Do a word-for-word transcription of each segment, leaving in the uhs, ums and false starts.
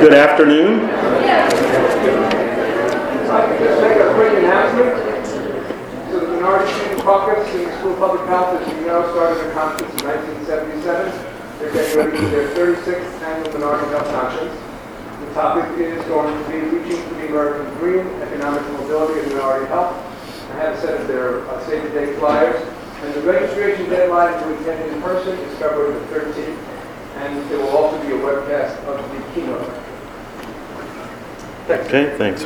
Good afternoon. I'd like to just make a quick announcement. So the Minority Student Caucus in the School of Public Health, as you know, started their conference in nineteen seventy-seven. They're getting ready for their thirty-sixth annual Minority Health Conference. The topic is going to be reaching for the American dream, economic mobility, and minority health. I have a set of their uh, save-the-date flyers. And the registration deadline to attend in person is February the thirteenth. And there will also be a webcast of the keynote. Thanks. Okay, thanks.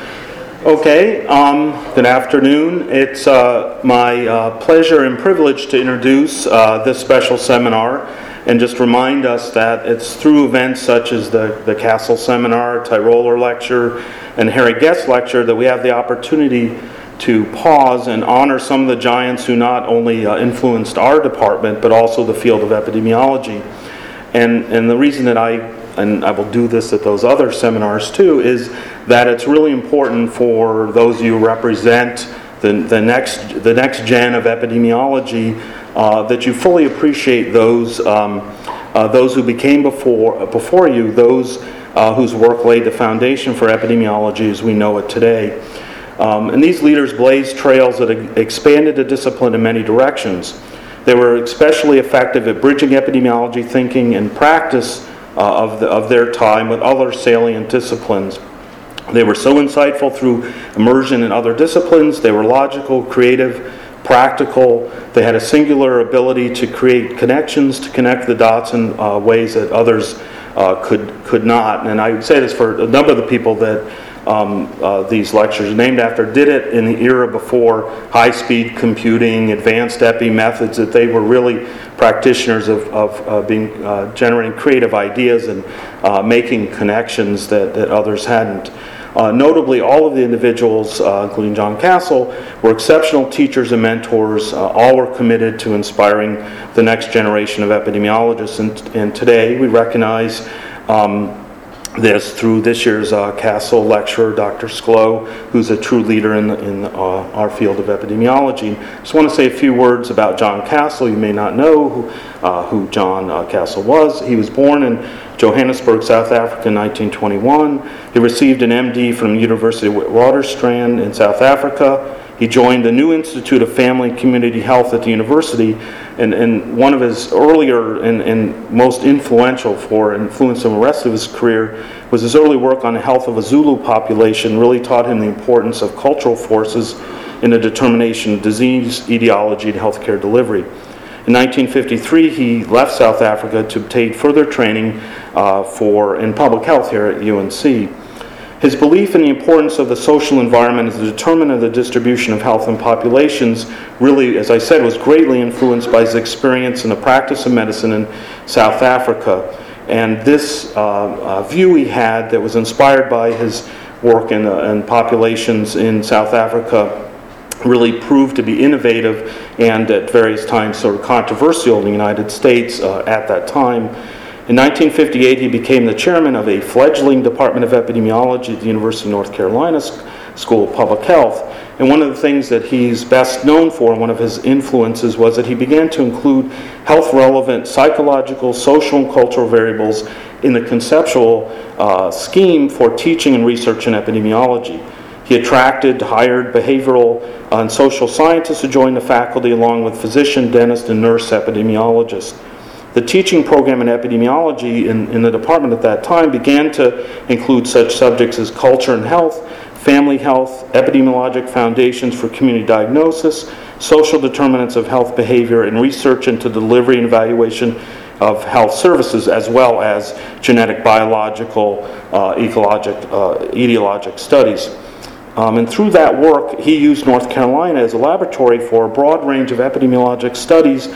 Okay, um, good afternoon. It's uh, my uh, pleasure and privilege to introduce uh, this special seminar and just remind us that it's through events such as the, the Castle Seminar, Tyroler Lecture, and Harry Guest Lecture that we have the opportunity to pause and honor some of the giants who not only uh, influenced our department but also the field of epidemiology. And, and the reason that I, and I will do this at those other seminars too, is that it's really important for those of you who represent the, the next the next gen of epidemiology uh, that you fully appreciate those um, uh, those who became before before you, those uh, whose work laid the foundation for epidemiology as we know it today. Um, and these leaders blazed trails that expanded the discipline in many directions. They were especially effective at bridging epidemiology thinking and practice uh, of, the, of their time with other salient disciplines. They were so insightful through immersion in other disciplines. They were logical, creative, practical. They had a singular ability to create connections, to connect the dots in uh, ways that others uh, could could not. And I would say this for a number of the people that Um, uh, these lectures are named after, did it in the era before high-speed computing, advanced epi methods, that they were really practitioners of, of uh, being uh, generating creative ideas and uh, making connections that, that others hadn't. Uh, notably, all of the individuals, uh, including John Castle, were exceptional teachers and mentors. Uh, all were committed to inspiring the next generation of epidemiologists. And, and today we recognize um, this through this year's uh, Castle lecturer, Doctor Sklo, who's a true leader in, the, in uh, our field of epidemiology. Just want to say a few words about John Castle. You may not know who, uh, who John uh, Castle was. He was born in Johannesburg, South Africa in nineteen twenty-one. He received an M D from the University of Witwatersrand in South Africa. He joined the New Institute of Family and Community Health at the university, and, and one of his earlier and, and most influential for influence on the rest of his career was his early work on the health of a Zulu population. Really taught him the importance of cultural forces in the determination of disease, etiology, and healthcare delivery. In nineteen fifty-three, he left South Africa to obtain further training uh, for in public health here at U N C. His belief in the importance of the social environment as the determinant of the distribution of health in populations really, as I said, was greatly influenced by his experience in the practice of medicine in South Africa. And this uh, uh, view he had that was inspired by his work in, uh, in populations in South Africa really proved to be innovative and at various times sort of controversial in the United States uh, at that time. In nineteen fifty-eight, he became the chairman of a fledgling Department of Epidemiology at the University of North Carolina School of Public Health. And one of the things that he's best known for, and one of his influences, was that he began to include health-relevant psychological, social, and cultural variables in the conceptual uh, scheme for teaching and research in epidemiology. He attracted, hired behavioral and social scientists to join the faculty, along with physician, dentist, and nurse epidemiologists. The teaching program in epidemiology in, in the department at that time began to include such subjects as culture and health, family health, epidemiologic foundations for community diagnosis, social determinants of health behavior, and research into delivery and evaluation of health services, as well as genetic, biological, uh, ecologic, uh, etiologic studies. Um, and through that work, he used North Carolina as a laboratory for a broad range of epidemiologic studies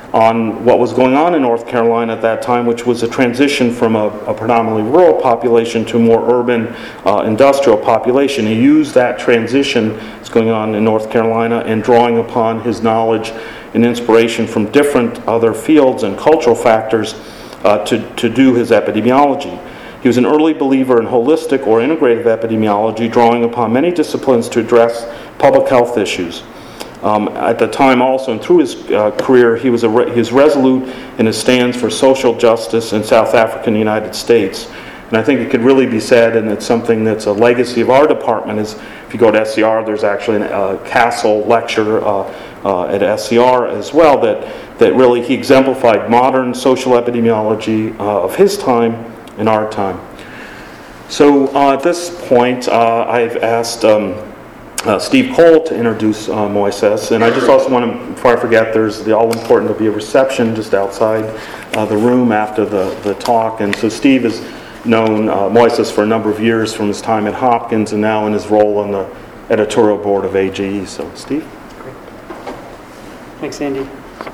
on what was going on in North Carolina at that time, which was a transition from a, a predominantly rural population to a more urban uh, industrial population. He used that transition that's going on in North Carolina and drawing upon his knowledge and inspiration from different other fields and cultural factors uh, to, to do his epidemiology. He was an early believer in holistic or integrative epidemiology, drawing upon many disciplines to address public health issues. Um, at the time also, and through his uh, career, he was, a re- he was resolute in his stands for social justice in South Africa and the United States. And I think it could really be said, and it's something that's a legacy of our department, is if you go to S C R, there's actually a uh, Castle lecture uh, uh, at S C R as well, that, that really he exemplified modern social epidemiology uh, of his time and our time. So uh, at this point, uh, I've asked um, uh, Steve Cole to introduce uh, Moises, and I just also want to, before I forget, there's the all-important, there'll be a reception just outside uh, the room after the, the talk, and so Steve has known uh, Moises for a number of years from his time at Hopkins and now in his role on the editorial board of A J E. So, Steve? Great. Thanks, Andy.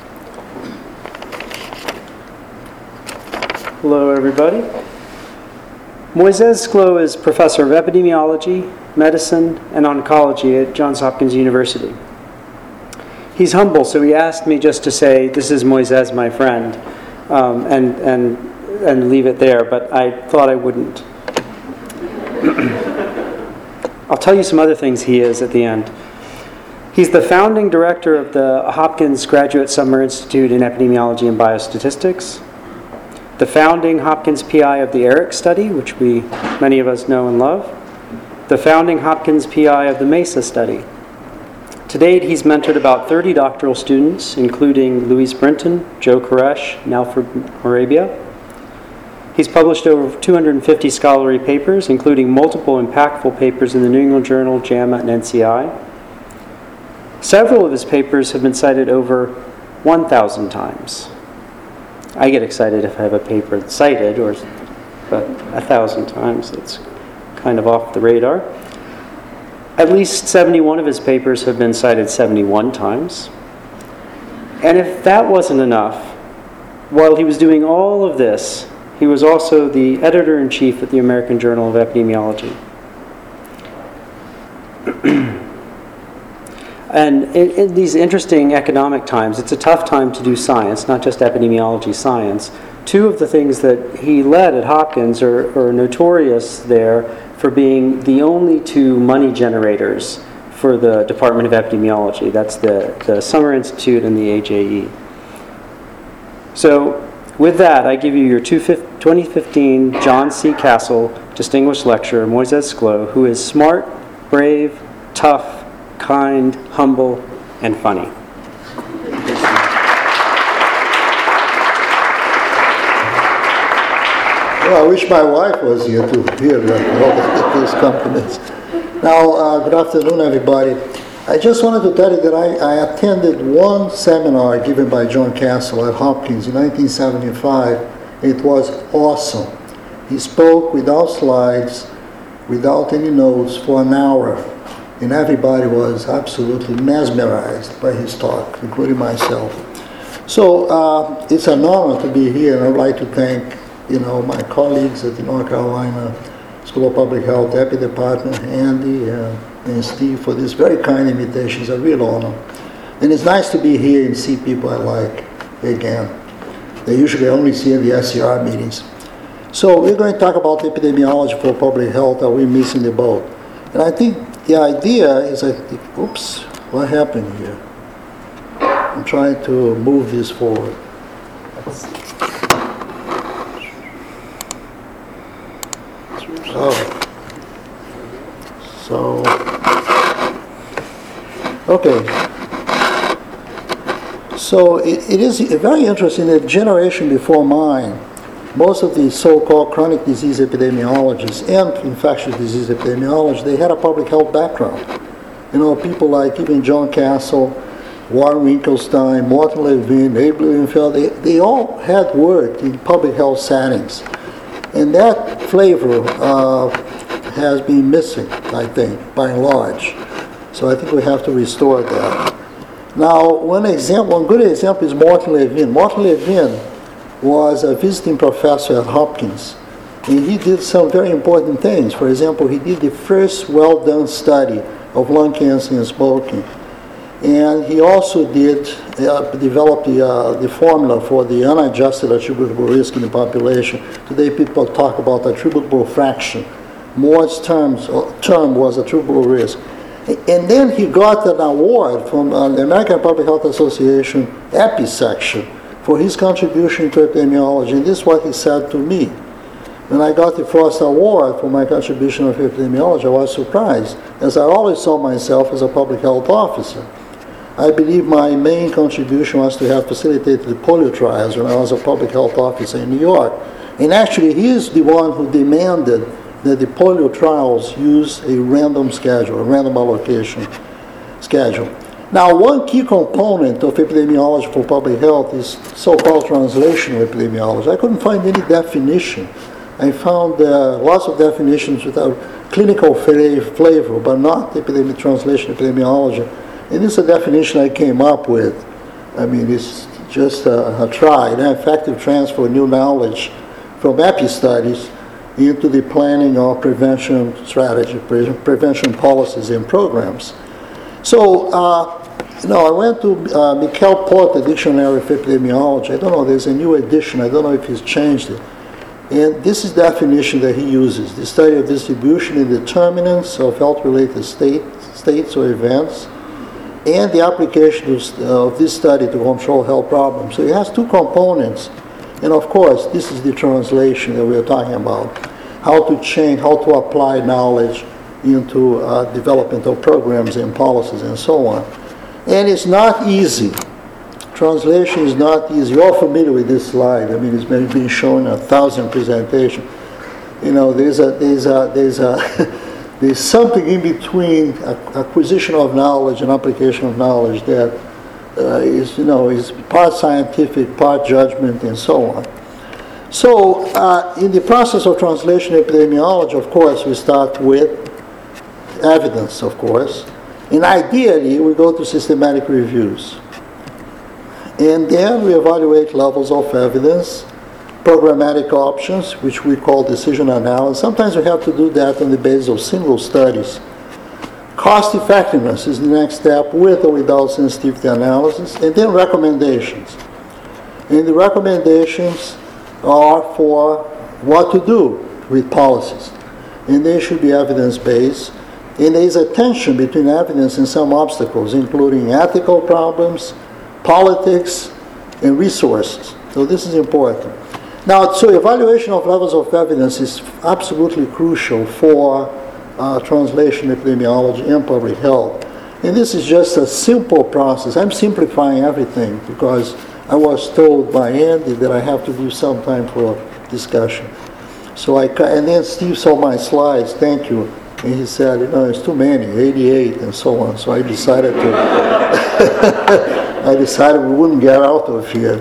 Hello, everybody. Moises Sklo is professor of epidemiology, medicine, and oncology at Johns Hopkins University. He's humble, so he asked me just to say, "This is Moises, my friend," um, and and and leave it there, but I thought I wouldn't. I'll tell you some other things he is at the end. He's the founding director of the Hopkins Graduate Summer Institute in Epidemiology and Biostatistics, the founding Hopkins P I of the ERIC study, which we many of us know and love, the founding Hopkins P I of the MESA study. To date, he's mentored about thirty doctoral students, including Louise Brinton, Joe Koresh, and Alfred Morabia. He's published over two hundred fifty scholarly papers, including multiple impactful papers in the New England Journal, JAMA, and N C I. Several of his papers have been cited over one thousand times. I get excited if I have a paper that's cited, or, but one thousand times, it's kind of off the radar. At least seventy-one of his papers have been cited seventy-one times. And if that wasn't enough, while he was doing all of this, he was also the editor-in-chief at the American Journal of Epidemiology. And in, in these interesting economic times, it's a tough time to do science, not just epidemiology science. Two of the things that he led at Hopkins are, are notorious there for being the only two money generators for the Department of Epidemiology. That's the, the Summer Institute and the A J E. So, with that, I give you your twenty fifteen John C. Castle Distinguished Lecturer, Moises Sklo, who is smart, brave, tough, kind, humble, and funny. Well, I wish my wife was here to hear all those compliments. Now, uh, good afternoon, everybody. I just wanted to tell you that I, I attended one seminar given by John Castle at Hopkins in nineteen seventy-five. It was awesome. He spoke without slides, without any notes, for an hour, and everybody was absolutely mesmerized by his talk, including myself. So uh, it's an honor to be here, and I'd like to thank you know, my colleagues at the North Carolina School of Public Health Epi Department, Andy uh, and Steve, for this very kind invitation. It's a real honor. And it's nice to be here and see people I like again. They usually only see in the S C R meetings. So we're going to talk about epidemiology for public health. Are we missing the boat? And I think the idea is, I think, oops, what happened here? I'm trying to move this forward. Oh. So, okay. So it, it is very interesting that generation before mine, most of the so-called chronic disease epidemiologists and infectious disease epidemiologists, they had a public health background. You know, people like even John Castle, Warren Winkelstein, Morton Levin, Abe Lilienfeld, they, they all had worked in public health settings. And that flavor uh, has been missing, I think, by and large. So I think we have to restore that. Now, one example, one good example is Morton Levin. Morton Levin was a visiting professor at Hopkins, and he did some very important things. For example, he did the first well-done study of lung cancer and smoking. And he also did uh, develop the, uh, the formula for the unadjusted attributable risk in the population. Today people talk about attributable fraction. Moore's terms, uh, term was attributable risk. And then he got an award from uh, the American Public Health Association EPI section for his contribution to epidemiology. And this is what he said to me. When I got the Frost Award for my contribution of epidemiology, I was surprised, as I always saw myself as a public health officer. I believe my main contribution was to have facilitated the polio trials when I was a public health officer in New York. And actually, he is the one who demanded that the polio trials use a random schedule, a random allocation schedule. Now, one key component of epidemiology for public health is so-called translational epidemiology. I couldn't find any definition. I found uh, lots of definitions without clinical flavor, but not epidemic translation epidemiology. And this is a definition I came up with. I mean, it's just a, a try, an effective transfer of new knowledge from epi studies into the planning of prevention strategy, pre- prevention policies and programs. So, uh, you know, I went to uh, Mikhail Porter Dictionary of Epidemiology. I don't know, there's a new edition. I don't know if he's changed it. And this is the definition that he uses: the study of distribution and determinants of health-related state, states or events, and the application of, uh, of this study to control health problems. So it has two components. And of course, this is the translation that we're talking about: how to change, how to apply knowledge into uh, development of programs and policies and so on. And it's not easy. Translation is not easy. You're all familiar with this slide. I mean, it's been, been shown in a thousand presentations. You know, there's a there's a there's a there's something in between acquisition of knowledge and application of knowledge that uh, is you know is part scientific, part judgment, and so on. So, uh, in the process of translation epidemiology, of course, we start with evidence, of course, and ideally we go to systematic reviews. And then we evaluate levels of evidence, programmatic options, which we call decision analysis. Sometimes we have to do that on the basis of single studies. Cost effectiveness is the next step, with or without sensitivity analysis, and then recommendations. And the recommendations are for what to do with policies. And they should be evidence-based. And there is a tension between evidence and some obstacles, including ethical problems, politics, and resources. So this is important. Now, so evaluation of levels of evidence is absolutely crucial for uh, translation epidemiology and public health. And this is just a simple process. I'm simplifying everything because I was told by Andy that I have to do some time for discussion. So I, and then Steve saw my slides, thank you, and he said, you know, it's too many, eighty-eight and so on. So I decided to, I decided we wouldn't get out of here.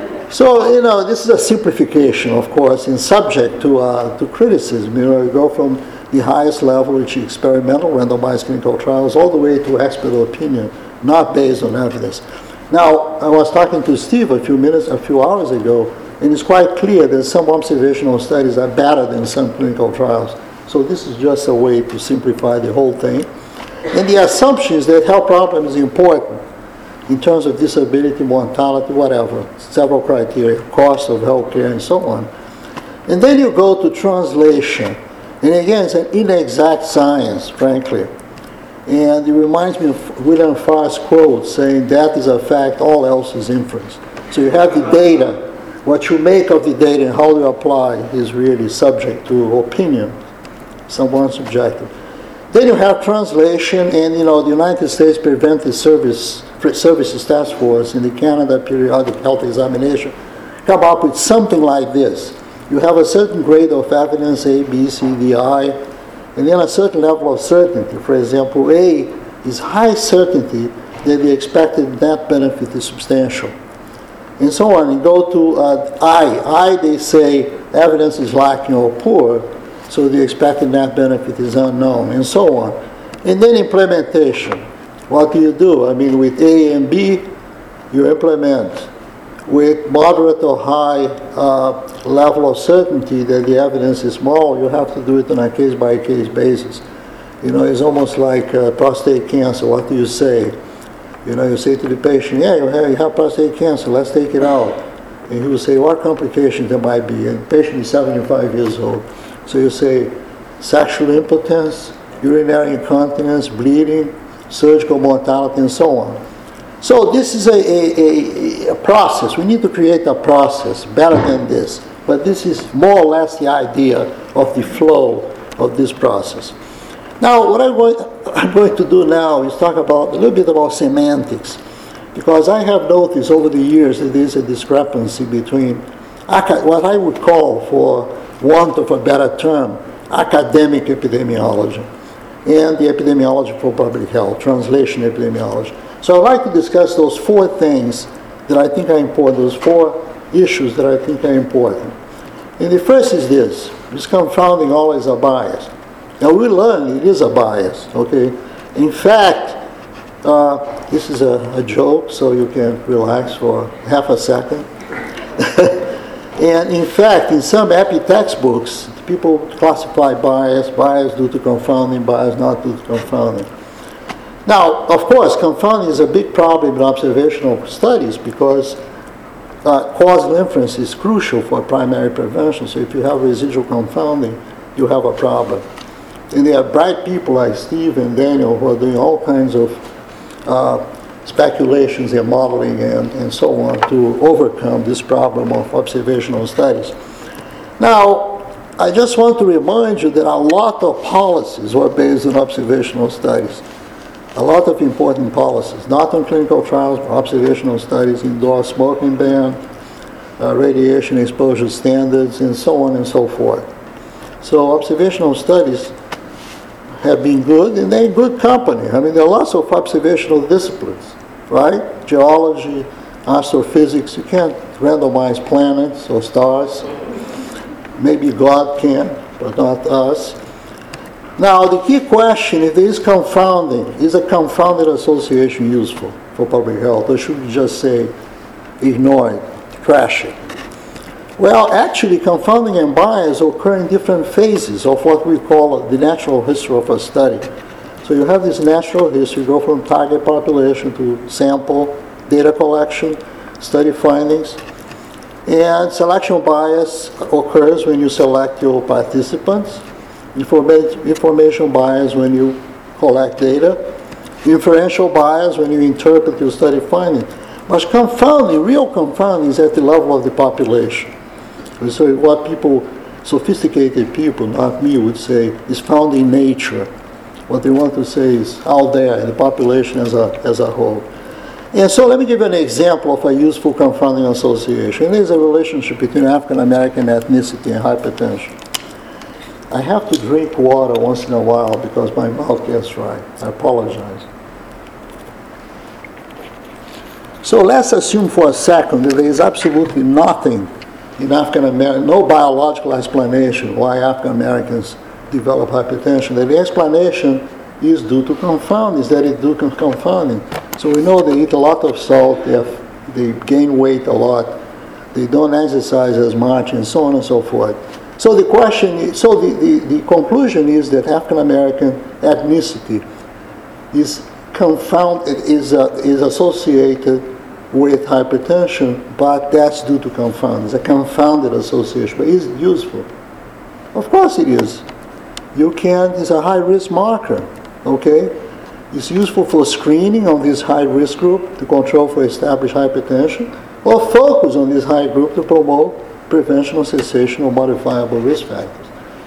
So, you know, this is a simplification, of course, and subject to uh, to criticism. You know, you go from the highest level, which is experimental randomized clinical trials, all the way to expert opinion, not based on evidence. Now, I was talking to Steve a few minutes, a few hours ago, and it's quite clear that some observational studies are better than some clinical trials. So this is just a way to simplify the whole thing. And the assumption is that health problem is important in terms of disability, mortality, whatever, several criteria, cost of healthcare, and so on. And then you go to translation. And again, it's an inexact science, frankly. And it reminds me of William Farr's quote saying, that is a fact, all else is inference. So you have the data. What you make of the data and how you apply is really subject to opinion, somewhat subjective. Then you have translation, and you know, the United States Preventive Service, Services Task Force and the Canada Periodic Health Examination come up with something like this. You have a certain grade of evidence, A, B, C, D, I, and then a certain level of certainty. For example, A is high certainty that the expected net benefit is substantial. And so on. You go to uh, I. I, they say evidence is lacking or poor, so the expected net benefit is unknown, and so on. And then implementation. What do you do? I mean, with A and B, you implement. With moderate or high uh, level of certainty that the evidence is small, you have to do it on a case-by-case basis. You know, it's almost like uh, prostate cancer. What do you say? You know, you say to the patient, yeah, you have, you have prostate cancer, let's take it out. And he will say, what complications there might be? And the patient is seventy-five years old. So you say, sexual impotence, urinary incontinence, bleeding, surgical mortality, and so on. So this is a, a, a, a process. We need to create a process better than this. But this is more or less the idea of the flow of this process. Now, what I'm going, I'm going to do now is talk about a little bit about semantics, because I have noticed over the years that there's a discrepancy between aca- what I would call, for want of a better term, academic epidemiology and the epidemiology for public health, translation epidemiology. So I'd like to discuss those four things that I think are important, those four issues that I think are important. And the first is this: this confounding always a bias. Now we learn it is a bias, okay? In fact, uh, this is a, a joke, so you can relax for half a second. And in fact, in some epi textbooks, people classify bias, bias due to confounding, bias not due to confounding. Now, of course, confounding is a big problem in observational studies because uh, causal inference is crucial for primary prevention. So if you have residual confounding, you have a problem. And there are bright people like Steve and Daniel who are doing all kinds of uh, speculations and modeling and, and so on to overcome this problem of observational studies. Now, I just want to remind you that a lot of policies were based on observational studies. A lot of important policies, not on clinical trials, but observational studies, indoor smoking ban, uh, radiation exposure standards, and so on and so forth. So observational studies have been good, and they're in good company. I mean, there are lots of observational disciplines, right? Geology, astrophysics. You can't randomize planets or stars. Maybe God can, but not us. Now, the key question, if there is confounding, is a confounded association useful for public health, or should we just say, ignore it, trash it? Well, actually, confounding and bias occur in different phases of what we call the natural history of a study. So you have this natural history, go from target population to sample, data collection, study findings. And selection bias occurs when you select your participants. Informa- information bias when you collect data. Inferential bias when you interpret your study findings. But confounding, real confounding, is at the level of the population. So what people, sophisticated people, not me, would say is found in nature. What they want to say is out there in the population as a, as a whole. And so let me give you an example of a useful confounding association. There's a relationship between African American ethnicity and hypertension. I have to drink water once in a while because my mouth gets dry. I apologize. So let's assume for a second that there is absolutely nothing in African American, no biological explanation why African Americans develop hypertension. That the explanation is due to confounding, is that it's due to confounding. So we know they eat a lot of salt, they, have, they gain weight a lot, they don't exercise as much, and so on and so forth. So the question is, so the, the, the conclusion is that African American ethnicity is confounded, is, uh, is associated with hypertension, but that's due to confounding. It's a confounded association, but is it useful? Of course it is. You can, it's a high-risk marker, okay? It's useful for screening on this high-risk group to control for established hypertension, or focus on this high group to promote prevention or cessation of modifiable risk factors.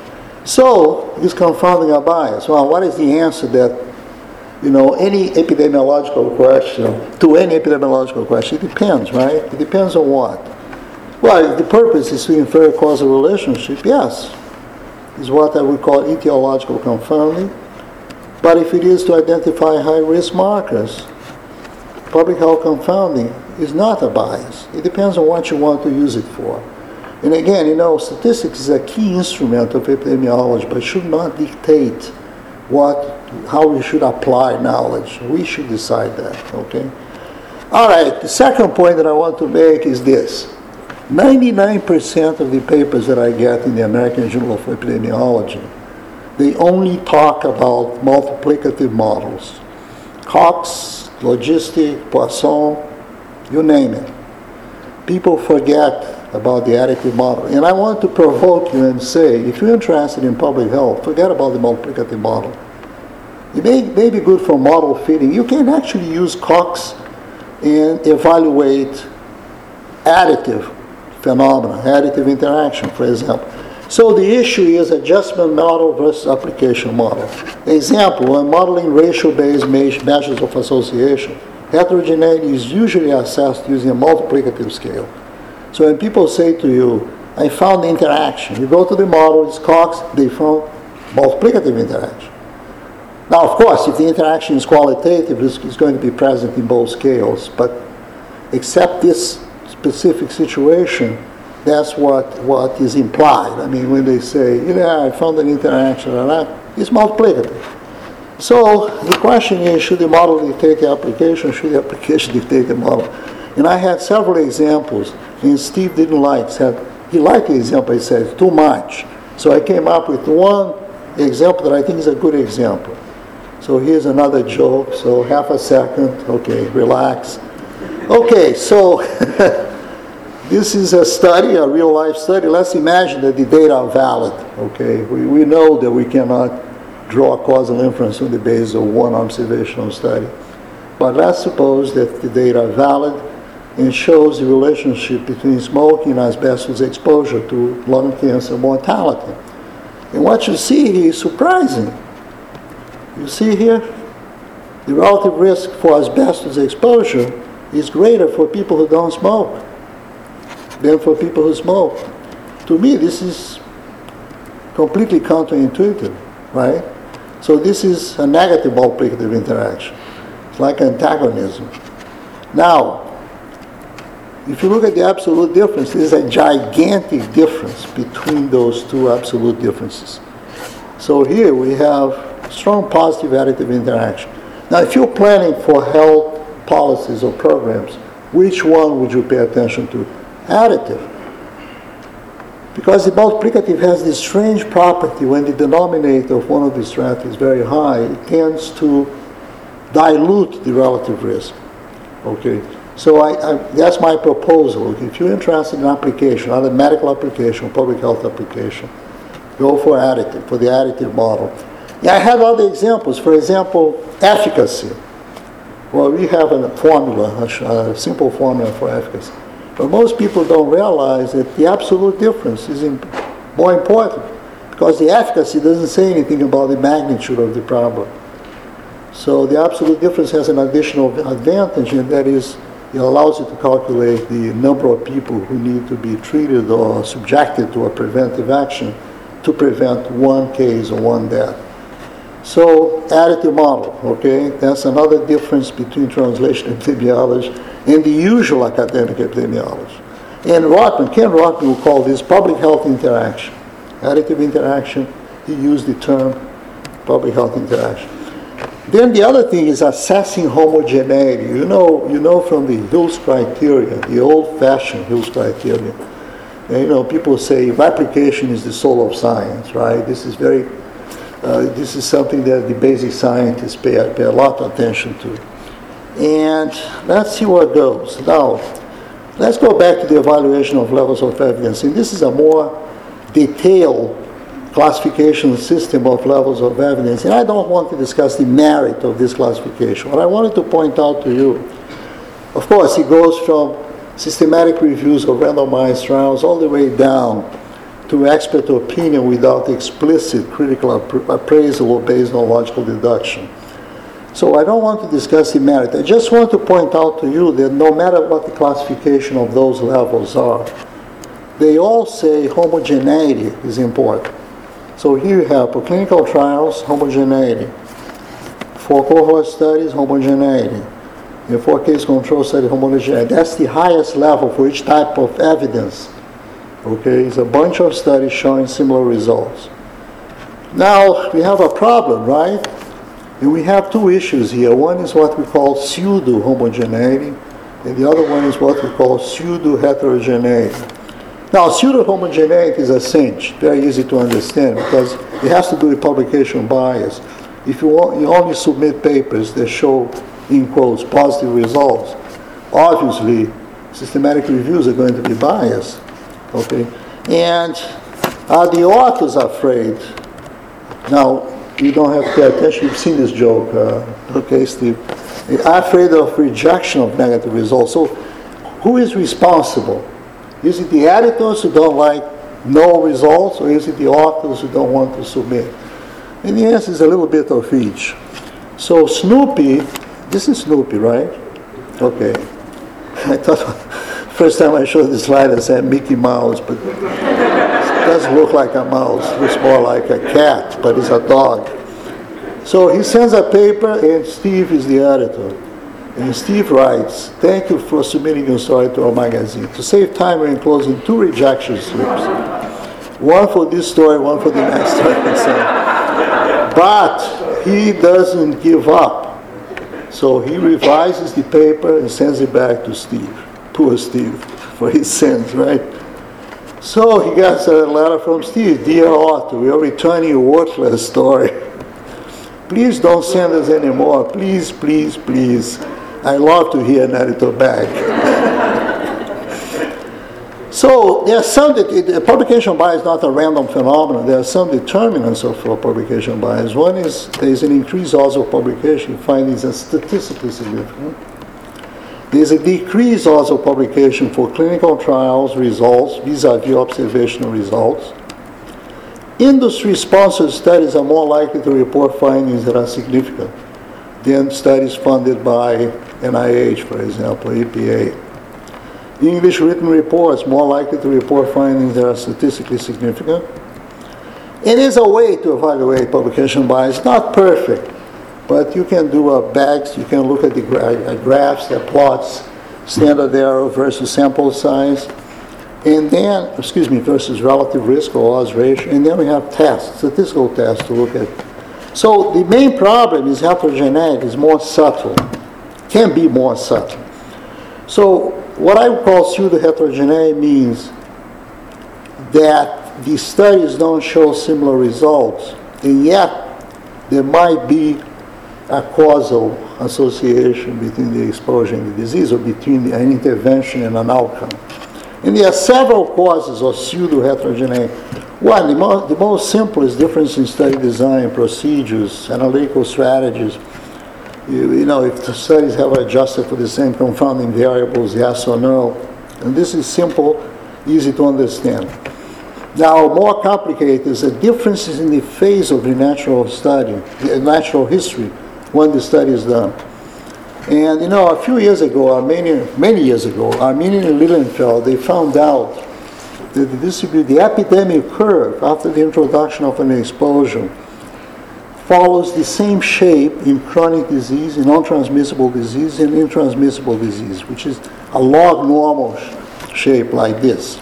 So, is confounding a bias? Well, what is the answer that, you know, any epidemiological question, to any epidemiological question? It depends, right? It depends on what? Well, if the purpose is to infer a causal relationship, yes, is what I would call etiological confounding. But if it is to identify high-risk markers, public health confounding is not a bias. It depends on what you want to use it for. And again, you know, statistics is a key instrument of epidemiology, but it should not dictate what, how we should apply knowledge. We should decide that, okay? All right, the second point that I want to make is this. ninety-nine percent of the papers that I get in the American Journal of Epidemiology, they only talk about multiplicative models. Cox, Logistic, Poisson, you name it. People forget about the additive model. And I want to provoke you and say, if you're interested in public health, forget about the multiplicative model. It may, may be good for model fitting. You can actually use Cox and evaluate additive phenomena, additive interaction, for example. So the issue is adjustment model versus application model. Example, when modeling ratio-based measures of association, heterogeneity is usually assessed using a multiplicative scale. So when people say to you, I found the interaction, you go to the model, it's Cox, they found multiplicative interaction. Now, of course, if the interaction is qualitative, it's, it's going to be present in both scales, but except this specific situation, that's what, what is implied. I mean, when they say, yeah, I found an interaction, it's multiplicative. So the question is, should the model dictate the application, should the application dictate the model? And I had several examples, and Steve didn't like, said, he liked the example, he said, too much. So I came up with one example that I think is a good example. So here's another joke, so half a second, okay, relax. Okay, so this is a study, a real life study. Let's imagine that the data are valid, okay? We, we know that we cannot draw a causal inference on the basis of one observational study. But let's suppose that the data are valid and shows the relationship between smoking and asbestos exposure to lung cancer mortality. And what you see here is surprising. You see here, the relative risk for asbestos exposure is greater for people who don't smoke than for people who smoke. To me, this is completely counterintuitive, right? So this is a negative multiplicative interaction. It's like antagonism. Now, if you look at the absolute difference, there's a gigantic difference between those two absolute differences. So here we have strong positive additive interaction. Now, if you're planning for health policies or programs, which one would you pay attention to? Additive. Because the multiplicative has this strange property when the denominator of one of the strata is very high, it tends to dilute the relative risk. Okay, so I, I, that's my proposal. If you're interested in application, either medical application or public health application, go for additive, for the additive model. Yeah, I have other examples. For example, efficacy. Well, we have a formula, a, a simple formula for efficacy. But most people don't realize that the absolute difference is in, more important, because the efficacy doesn't say anything about the magnitude of the problem. So the absolute difference has an additional advantage, and that is it allows you to calculate the number of people who need to be treated or subjected to a preventive action to prevent one case or one death. So additive model, okay, that's another difference between translation epidemiology and the usual academic epidemiology. And Rotman, Ken Rotman will call this public health interaction. Additive interaction, he used the term public health interaction. Then the other thing is assessing homogeneity. You know, you know from the Hills criteria, the old-fashioned Hills criteria, and, you know, people say replication is the soul of science, right? This is very, uh, this is something that the basic scientists pay, pay a lot of attention to. And let's see where it goes. Now, let's go back to the evaluation of levels of evidence. And this is a more detailed classification system of levels of evidence. And I don't want to discuss the merit of this classification. What I wanted to point out to you, of course, it goes from systematic reviews of randomized trials all the way down to expert opinion without explicit critical appraisal or based on logical deduction. So I don't want to discuss the merit. I just want to point out to you that no matter what the classification of those levels are, they all say homogeneity is important. So here you have for clinical trials, homogeneity. For cohort studies, homogeneity. And for case control study, homogeneity. That's the highest level for each type of evidence. Okay, it's a bunch of studies showing similar results. Now, we have a problem, right? And we have two issues here. One is what we call pseudo-homogeneity, and the other one is what we call pseudo-heterogeneity. Now, pseudo-homogeneity is a cinch, very easy to understand, because it has to do with publication bias. If you, want, you only submit papers that show, in quotes, positive results, obviously, systematic reviews are going to be biased. Okay? And are the authors afraid? Now, you don't have to pay attention. You've seen this joke, uh, okay, Steve? I'm afraid of rejection of negative results. So who is responsible? Is it the editors who don't like no results, or is it the authors who don't want to submit? And the answer is a little bit of each. So Snoopy, this is Snoopy, right? Okay. I thought, first time I showed this slide, I said Mickey Mouse, but it doesn't look like a mouse. It looks more like a cat, but it's a dog. So he sends a paper, and Steve is the editor. And Steve writes, "Thank you for submitting your story to our magazine. To save time, we're enclosing two rejection slips. One for this story, one for the next story." But he doesn't give up. So he revises the paper and sends it back to Steve. Poor Steve, for his sins, right? So he gets a letter from Steve. "Dear author, we are returning a worthless story. Please don't send us anymore. Please, please, please. I love to hear an editor back." So there are some, that, publication bias is not a random phenomenon. There are some determinants of uh, publication bias. One is there is an increased odds of publication findings are statistically significant. There is a decreased odds of publication for clinical trials results vis-a-vis observational results. Industry-sponsored studies are more likely to report findings that are significant than studies funded by N I H, for example, E P A. English written reports more likely to report findings that are statistically significant. It is a way to evaluate publication bias. Not perfect, but you can do a bags, you can look at the gra- graphs that plots standard error versus sample size, and then, excuse me, versus relative risk or odds ratio, and then we have tests, statistical tests to look at. So the main problem is heterogeneity is more subtle, can be more subtle. So what I would call pseudo-heterogeneity means that the studies don't show similar results, and yet there might be a causal association between the exposure and the disease, or between an intervention and an outcome. And there are several causes of pseudo-heterogeneity. One, the most, the most simple is difference in study design, procedures, analytical strategies. You, you know, if the studies have adjusted for the same confounding variables, yes or no. And this is simple, easy to understand. Now, more complicated is the differences in the phase of the natural study, the natural history, when the study is done. And, you know, a few years ago, Armenian, many years ago, Armenian and Lilienfeld, they found out that the, distribute, the epidemic curve after the introduction of an exposure follows the same shape in chronic disease, in non-transmissible disease, and intransmissible disease, which is a log normal sh- shape like this.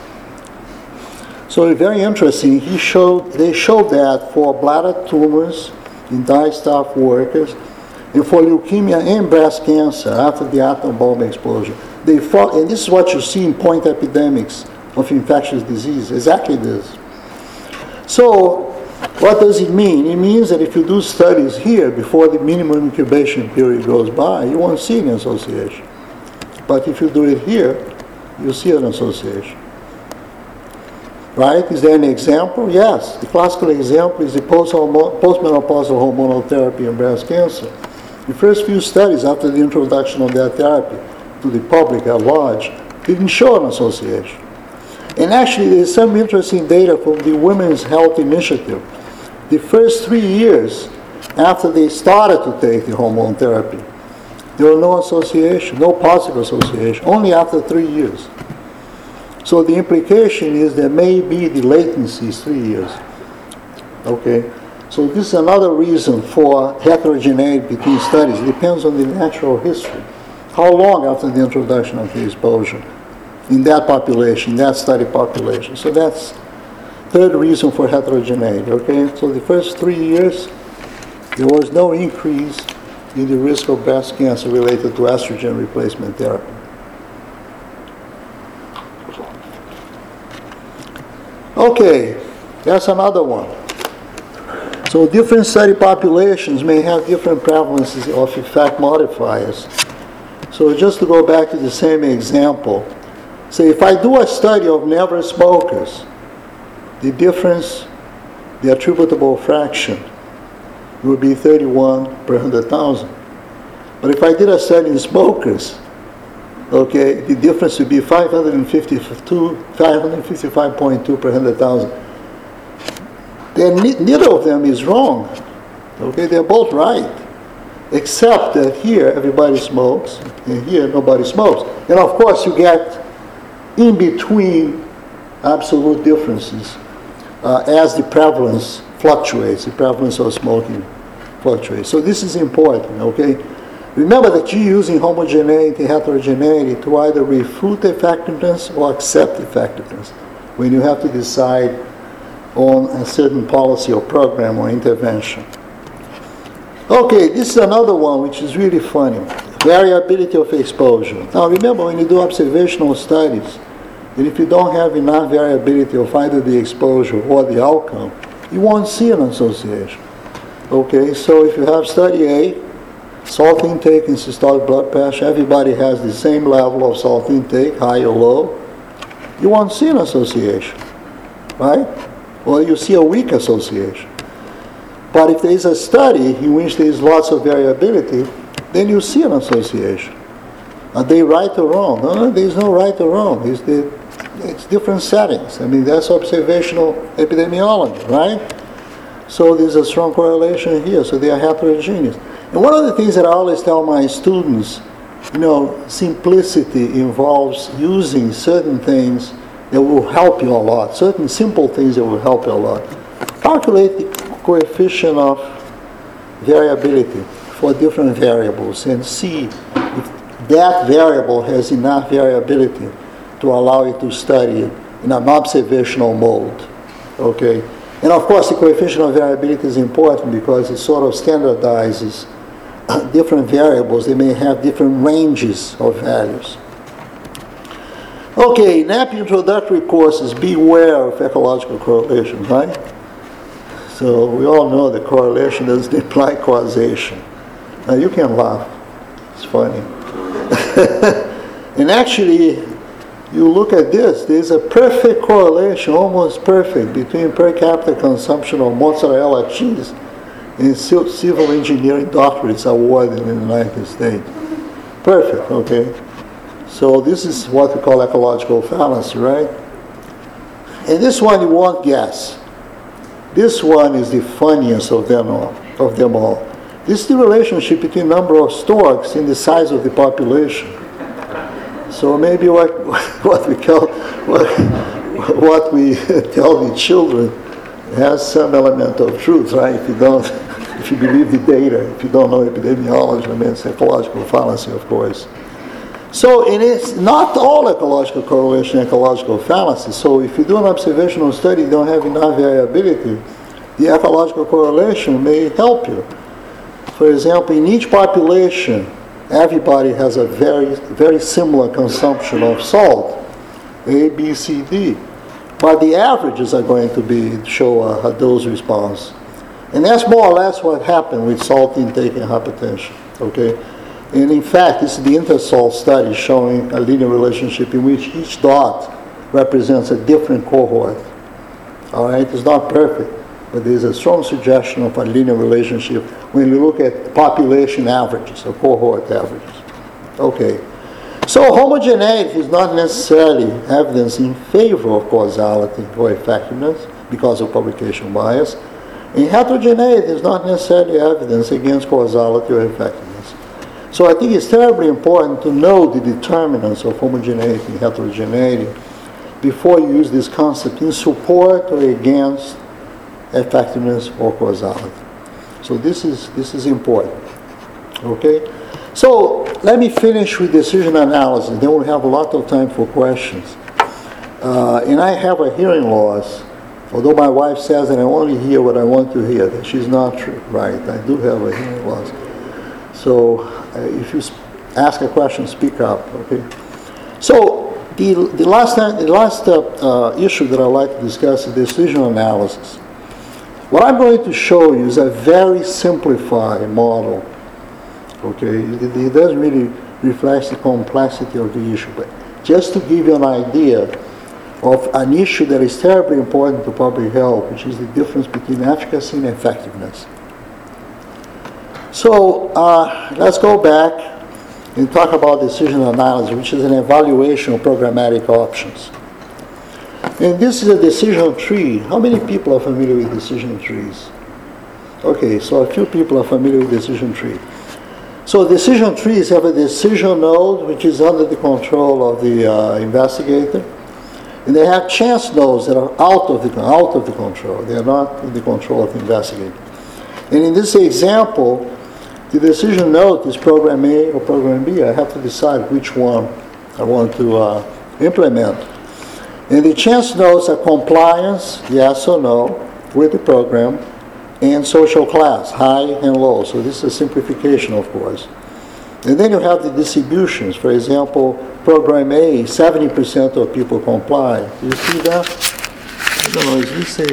So it's very interesting. He showed, they showed that for bladder tumors in distaff workers, and for leukemia and breast cancer after the atom bomb explosion, they fought, and this is what you see in point epidemics of infectious disease, exactly this. So, what does it mean? It means that if you do studies here before the minimum incubation period goes by, you won't see an association. But if you do it here, you see an association. Right? Is there an example? Yes. The classical example is the post-menopausal hormonal therapy in breast cancer. The first few studies after the introduction of that therapy to the public at large didn't show an association. And actually, there's some interesting data from the Women's Health Initiative. The first three years after they started to take the hormone therapy, there was no association, no positive association, only after three years. So the implication is there may be the latency is three years. Okay? So this is another reason for heterogeneity between studies. It depends on the natural history. How long after the introduction of the exposure in that population, that study population. So that's third reason for heterogeneity, okay? So the first three years, there was no increase in the risk of breast cancer related to estrogen replacement therapy. Okay, that's another one. So different study populations may have different prevalences of effect modifiers. So just to go back to the same example, so if I do a study of never smokers, the difference, the attributable fraction, will be thirty-one per one hundred thousand. But if I did a study in smokers, Okay, the difference would be five hundred fifty-two, five hundred fifty-five point two per one hundred thousand. Then neither of them is wrong. Okay, they're both right. Except that here everybody smokes, and here nobody smokes. And of course you get in between absolute differences uh, as the prevalence fluctuates, the prevalence of smoking fluctuates. So this is important, okay? Remember that you're using homogeneity, heterogeneity to either refute effectiveness or accept effectiveness when you have to decide on a certain policy or program or intervention. Okay, this is another one which is really funny. Variability of exposure. Now remember, when you do observational studies, that if you don't have enough variability of either the exposure or the outcome, you won't see an association. Okay, so if you have study A, salt intake and systolic blood pressure, everybody has the same level of salt intake, high or low, you won't see an association, right? Or you see a weak association. But if there is a study in which there is lots of variability, then you see an association. Are they right or wrong? No, no, there is no right or wrong. It's, the, it's different settings. I mean, that's observational epidemiology, right? So there's a strong correlation here. So they are heterogeneous. And one of the things that I always tell my students, you know, simplicity involves using certain things that will help you a lot, certain simple things that will help you a lot. Calculate the coefficient of variability for different variables and see if that variable has enough variability to allow you to study it in an observational mode. Okay? And of course, the coefficient of variability is important because it sort of standardizes different variables. They may have different ranges of values. Okay, N A P introductory courses, beware of ecological correlation, right? So we all know that correlation doesn't imply causation. Now you can laugh. It's funny. And actually, you look at this, there's a perfect correlation, almost perfect, between per capita consumption of mozzarella cheese and civil engineering doctorates awarded in the United States. Perfect, okay? So this is what we call ecological fallacy, right? And this one you won't guess. This one is the funniest of them all. Of them all. This is the relationship between number of storks and the size of the population. So maybe what what we call what, what we tell the children has some element of truth, right? If you don't, if you believe the data, if you don't know epidemiology, I mean it's ecological fallacy, of course. So it is not all ecological correlation, ecological fallacy. So if you do an observational study, you don't have enough variability, the ecological correlation may help you. For example, in each population, everybody has a very, very similar consumption of salt, A, B, C, D. But the averages are going to be show a, a dose response. And that's more or less what happened with salt intake and hypertension, okay? And in fact, this is the Intersalt study showing a linear relationship in which each dot represents a different cohort. All right, it's not perfect, but there's a strong suggestion of a linear relationship when you look at population averages or cohort averages. Okay, so homogeneity is not necessarily evidence in favor of causality or effectiveness because of publication bias, and heterogeneity is not necessarily evidence against causality or effectiveness. So I think it's terribly important to know the determinants of homogeneity and heterogeneity before you use this concept in support or against effectiveness or causality. So this is this is important. Okay? So let me finish with decision analysis. Then we'll have a lot of time for questions. Uh, and I have a hearing loss, although my wife says that I only hear what I want to hear. That she's not true, right? I do have a hearing loss. So uh, if you sp- ask a question, speak up, okay? So the, the last, time, the last uh, uh, issue that I'd like to discuss is decision analysis. What I'm going to show you is a very simplified model, okay? It, it doesn't really reflect the complexity of the issue, but just to give you an idea of an issue that is terribly important to public health, which is the difference between efficacy and effectiveness. So uh, let's go back. and talk about decision analysis, which is an evaluation of programmatic options. And this is a decision tree. How many people are familiar with decision trees? Okay, so a few people are familiar with decision tree. So decision trees have a decision node, which is under the control of the uh, investigator, and they have chance nodes that are out of the out of the control. They are not in the control of the investigator. And in this example, the decision node is program A or program B. I have to decide which one I want to uh, implement. And the chance nodes are compliance, yes or no, with the program, and social class, high and low. So this is a simplification, of course. And then you have the distributions. For example, program A, seventy percent of people comply. Do you see that? I don't know, is this a